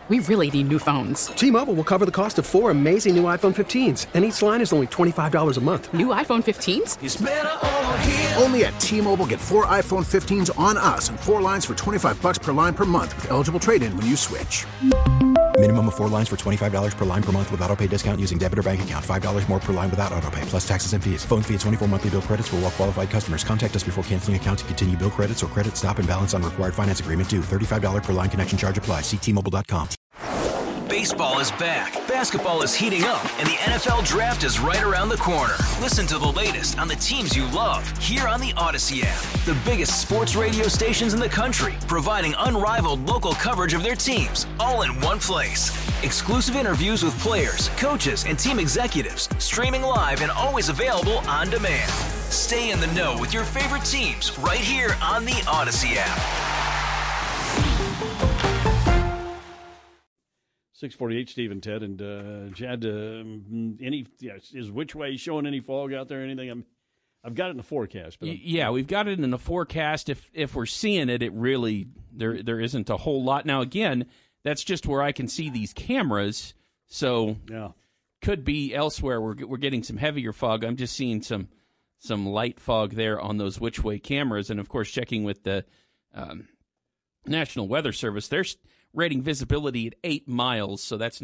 We really need new phones. T-Mobile will cover the cost of 4 amazing new iPhone 15s, and each line is only $25 a month. New iPhone 15s? It's better over here. Only at T-Mobile, get 4 iPhone 15s on us and 4 lines for $25 per line per month with eligible trade-in when you switch. Minimum of 4 lines for $25 per line per month with autopay discount using debit or bank account. $5 more per line without autopay, plus taxes and fees. Phone fee at 24 monthly bill credits for well-qualified customers. Contact us before canceling account to continue bill credits or credit stop and balance on required finance agreement due. $35 per line connection charge applies. See T-Mobile.com. Baseball is back, basketball is heating up, and the NFL Draft is right around the corner. Listen to the latest on the teams you love here on the Odyssey app. The biggest sports radio stations in the country, providing unrivaled local coverage of their teams, all in one place. Exclusive interviews with players, coaches, and team executives, streaming live and always available on demand. Stay in the know with your favorite teams right here on the Odyssey app. 648, Steve and Ted, and Chad, is Which Way showing any fog out there or anything? I've got it in the forecast. But yeah, we've got it in the forecast. If we're seeing it, it really, there isn't a whole lot. Now, again, that's just where I can see these cameras, so yeah, could be elsewhere. We're getting some heavier fog. I'm just seeing some light fog there on those Which Way cameras, and, of course, checking with the National Weather Service, they're rating visibility at 8 miles, so that's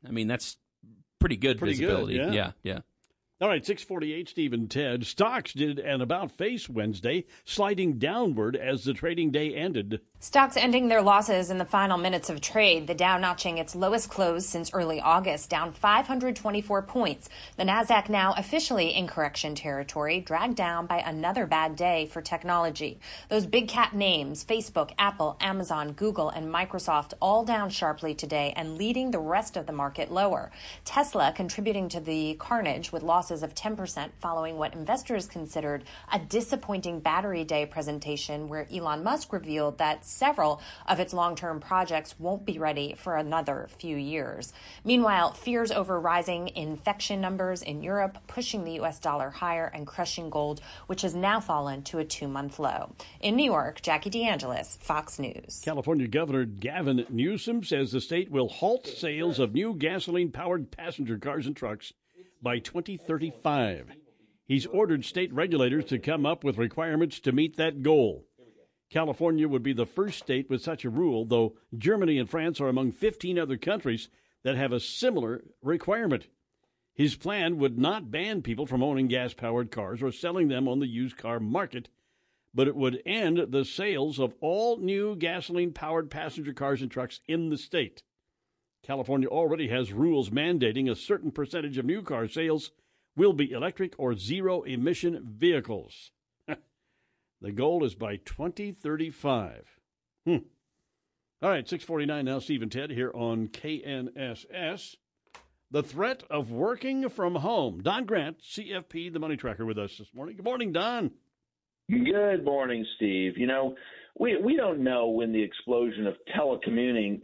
pretty good visibility. Good, yeah. All right, 648, Steve and Ted. Stocks did an about-face Wednesday, sliding downward as the trading day ended. Stocks ending their losses in the final minutes of trade. The Dow notching its lowest close since early August, down 524 points. The Nasdaq now officially in correction territory, dragged down by another bad day for technology. Those big cap names, Facebook, Apple, Amazon, Google, and Microsoft, all down sharply today and leading the rest of the market lower. Tesla contributing to the carnage with losses of 10% following what investors considered a disappointing battery day presentation where Elon Musk revealed that several of its long-term projects won't be ready for another few years. Meanwhile, fears over rising infection numbers in Europe pushing the U.S. dollar higher and crushing gold, which has now fallen to a 2-month low. In New York, Jackie DeAngelis, Fox News. California Governor Gavin Newsom says the state will halt sales of new gasoline-powered passenger cars and trucks by 2035. He's ordered state regulators to come up with requirements to meet that goal. California would be the first state with such a rule, though Germany and France are among 15 other countries that have a similar requirement. His plan would not ban people from owning gas-powered cars or selling them on the used car market, but it would end the sales of all new gasoline-powered passenger cars and trucks in the state. California already has rules mandating a certain percentage of new car sales will be electric or zero-emission vehicles. The goal is by 2035. All right, 649 now, Steve and Ted here on KNSS. The threat of working from home. Don Grant, CFP, the Money Tracker, with us this morning. Good morning, Don. Good morning, Steve. You know, we don't know when the explosion of telecommuting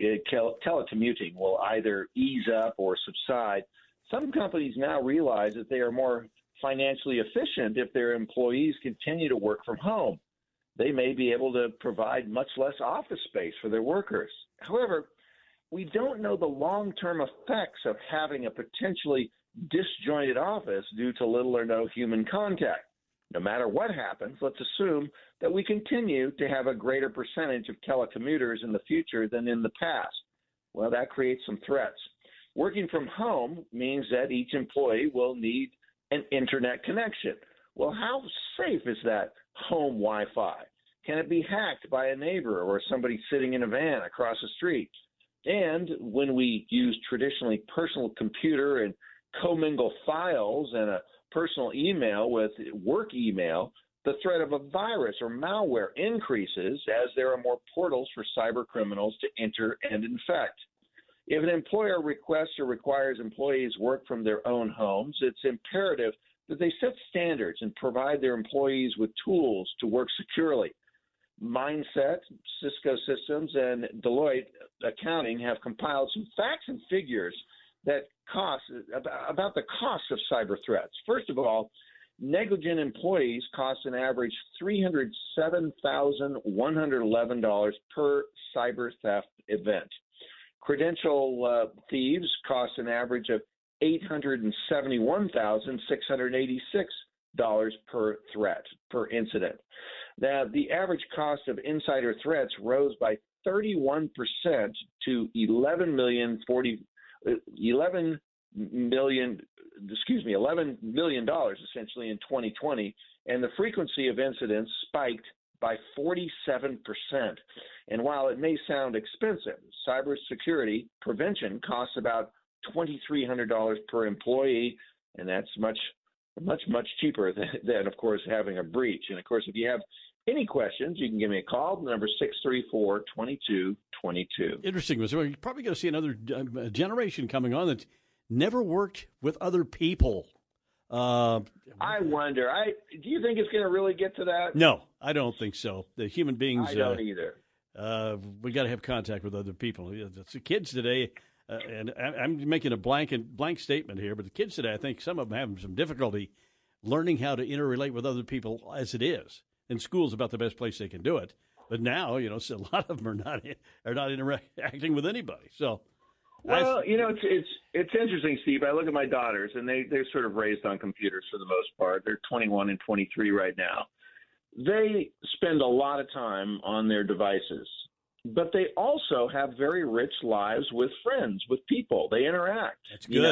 will either ease up or subside. Some companies now realize that they are more financially efficient if their employees continue to work from home. They may be able to provide much less office space for their workers. However, we don't know the long-term effects of having a potentially disjointed office due to little or no human contact. No matter what happens, let's assume that we continue to have a greater percentage of telecommuters in the future than in the past. Well, that creates some threats. Working from home means that each employee will need an internet connection. Well, how safe is that home Wi-Fi? Can it be hacked by a neighbor or somebody sitting in a van across the street? And when we use traditionally personal computer and commingle files and a personal email with work email, the threat of a virus or malware increases as there are more portals for cyber criminals to enter and infect. If an employer requests or requires employees work from their own homes, it's imperative that they set standards and provide their employees with tools to work securely. Mindset, Cisco Systems, and Deloitte Accounting have compiled some facts and figures that about the cost of cyber threats. First of all, negligent employees cost an average $307,111 per cyber theft event. Credential thieves cost an average of $871,686 per threat, per incident. Now, the average cost of insider threats rose by 31% to $11 million essentially in 2020, and the frequency of incidents spiked by 47%. And while it may sound expensive, cybersecurity prevention costs about $2,300 per employee, and that's much cheaper than, of course, having a breach. And, of course, if you have any questions, you can give me a call. The number 634-2222. Interesting. So you're probably going to see another generation coming on that never worked with other people. I wonder. Do you think it's going to really get to that? No, I don't think so. The human beings. I don't either. We got to have contact with other people. It's the kids today, and I'm making a blank statement here, but the kids today, I think some of them have some difficulty learning how to interrelate with other people as it is. And school's about the best place they can do it. But now, so a lot of them are not interacting with anybody. So. Well, it's interesting, Steve. I look at my daughters, and they're sort of raised on computers for the most part. They're 21 and 23 right now. They spend a lot of time on their devices, but they also have very rich lives with friends, with people. They interact. That's good.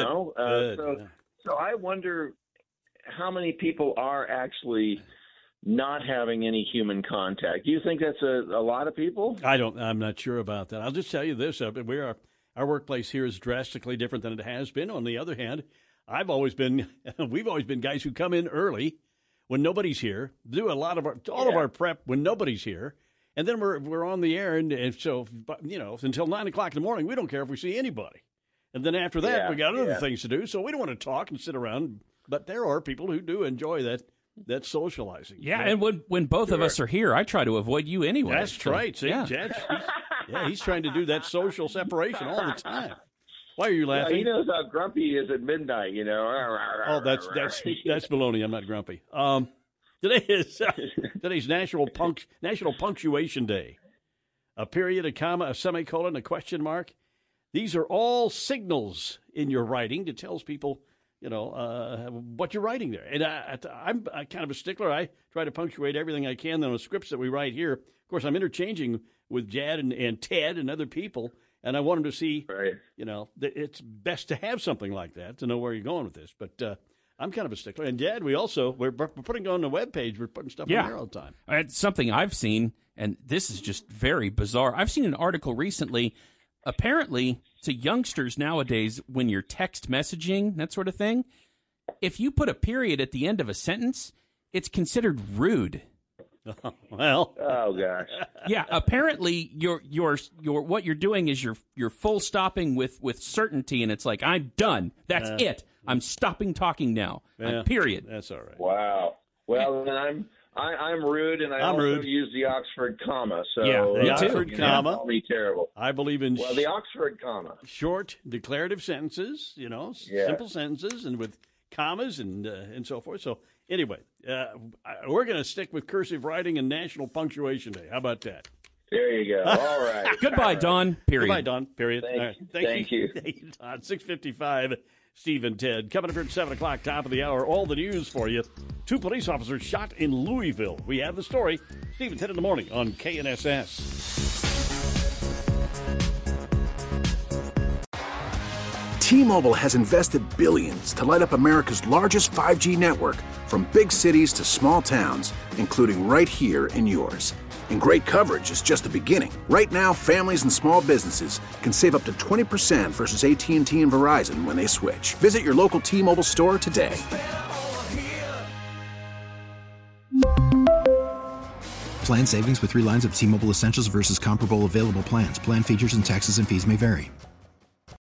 So I wonder how many people are actually not having any human contact. Do you think that's a lot of people? I'm not sure about that. I'll just tell you this. Our workplace here is drastically different than it has been. On the other hand, we've always been guys who come in early when nobody's here, do a lot of all of our prep when nobody's here, and then we're on the air, and so until 9 o'clock in the morning, we don't care if we see anybody. And then after that, we got other things to do, so we don't want to talk and sit around. But there are people who do enjoy that socializing. Yeah, and when both of us are here, I try to avoid you anyway. That's right. See, he's trying to do that social separation all the time. Why are you laughing? He knows how grumpy he is at midnight, Oh, that's baloney. I'm not grumpy. Today's National Punctuation Day. A period, a comma, a semicolon, a question mark. These are all signals in your writing that tells people, what you're writing there. And I'm kind of a stickler. I try to punctuate everything I can on the scripts that we write here. Of course, I'm interchanging with Jad and Ted and other people, and I want them to see, that it's best to have something like that to know where you're going with this. But I'm kind of a stickler. And Jad, we're putting on the webpage. We're putting stuff on there all the time. It's something I've seen, and this is just very bizarre. I've seen an article recently. Apparently, to youngsters nowadays, when you're text messaging, that sort of thing, if you put a period at the end of a sentence, it's considered rude. Well, oh gosh, yeah. Apparently, your what you're doing is you're full stopping with certainty, and it's like, I'm done. That's it. I'm stopping talking now. Period. That's all right. Wow. Well, then I'm rude, and I also use the Oxford comma. So the Oxford comma. Call me terrible. I believe in the Oxford comma. Short declarative sentences. Simple sentences, and with commas and so forth. So anyway, we're going to stick with cursive writing and National Punctuation Day. How about that? There you go. All right. Goodbye, Don. Period. Goodbye, Don. Period. Thank you. Thank you, Don. 6:55. Steve and Ted. Coming up here at 7 o'clock, top of the hour, all the news for you. 2 police officers shot in Louisville. We have the story. Steve and Ted in the morning on KNSS. T-Mobile has invested billions to light up America's largest 5G network, from big cities to small towns, including right here in yours. And great coverage is just the beginning. Right now, families and small businesses can save up to 20% versus AT&T and Verizon when they switch. Visit your local T-Mobile store today. Plan savings with 3 lines of T-Mobile Essentials versus comparable available plans. Plan features and taxes and fees may vary.